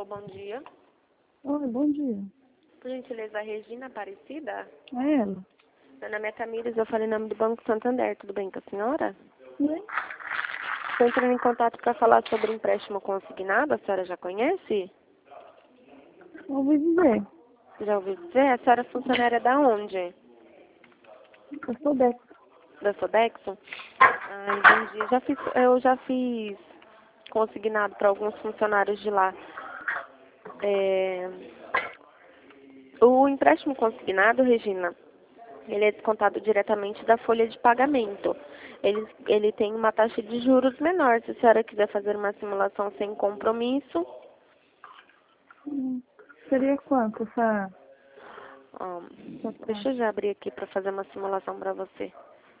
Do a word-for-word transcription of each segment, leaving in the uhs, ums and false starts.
Alô, bom dia. Oi, bom dia. Por gentileza, a Regina Aparecida? É ela? Meu nome é Tamires, eu falo em nome do Banco Santander. Tudo bem com a senhora? Oi? Estou entrando em contato para falar sobre empréstimo consignado. A senhora já conhece? Ouvi dizer. Já ouviu dizer? A senhora é funcionária da onde? Eu sou Dex. Da Sodexo? Ah, entendi. Eu já fiz, eu já fiz consignado para alguns funcionários de lá. É, O empréstimo consignado, Regina, ele é descontado diretamente da folha de pagamento. Ele, ele tem uma taxa de juros menor. Se a senhora quiser fazer uma simulação sem compromisso, Hum, Seria quanto essa, ó, essa deixa eu taxa? já abrir aqui para fazer uma simulação para você.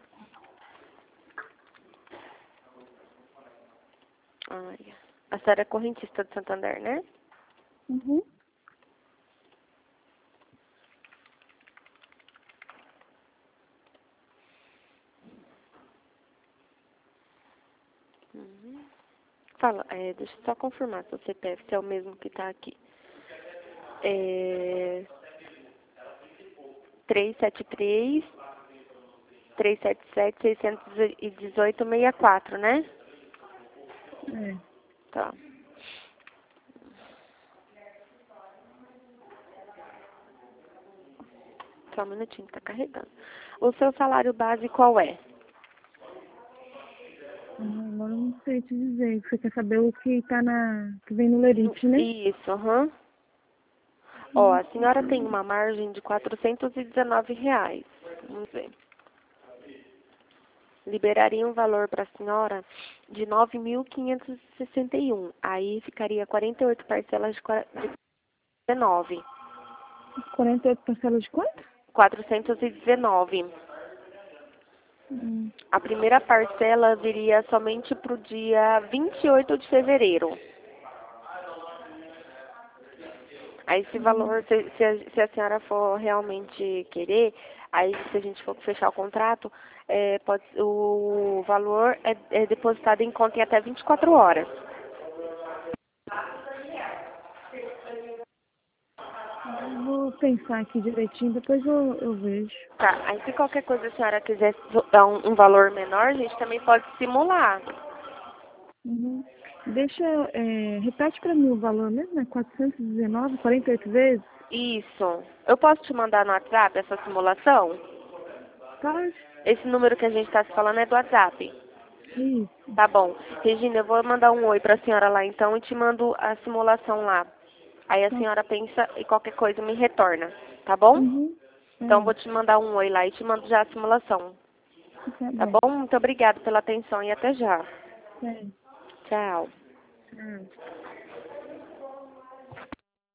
Ai, a senhora é correntista de Santander, né? Uhum. Uhum. Fala, é, deixa eu só confirmar se o C P F se é o mesmo que está aqui. É três sete três, três sete sete, seis um oito, seis quatro, né? É. Tá. Só um minutinho, tá carregando. O seu salário base qual é? Hum, Agora eu não sei te dizer. Você quer saber o que tá na. Que vem no lerite, né? Isso, aham. Ó, Hum, a senhora tem uma margem de quatrocentos e dezenove reais. Vamos ver. Liberaria um valor para a senhora de nove mil quinhentos e sessenta e um. Aí ficaria quarenta e oito parcelas de qua- de dezenove. quarenta e oito parcelas de quanto? quatrocentos e dezenove. Hum. A primeira parcela viria somente para o dia vinte e oito de fevereiro. Aí esse Hum. valor, se, se, a, se a senhora for realmente querer, aí se a gente for fechar o contrato, é, pode, o valor é, é depositado em conta em até vinte e quatro horas. Eu vou pensar aqui direitinho, depois eu, eu vejo. Tá, aí se qualquer coisa a senhora quiser dar um, um valor menor, a gente também pode simular. Uhum. Deixa. É, repete pra mim o valor mesmo, é quatrocentos e dezenove, quarenta e oito vezes? Isso. Eu posso te mandar no WhatsApp essa simulação? Pode? Esse número que a gente está se falando é do WhatsApp. Isso. Tá bom. Regina, eu vou mandar um oi pra senhora lá então e te mando a simulação lá. Aí a Tá. senhora pensa e qualquer coisa me retorna, tá bom? Uhum. Então eu É. vou te mandar um oi lá e te mando já a simulação, Tá tá bom. bom? Muito obrigada pela atenção e até já. É. Tchau. É.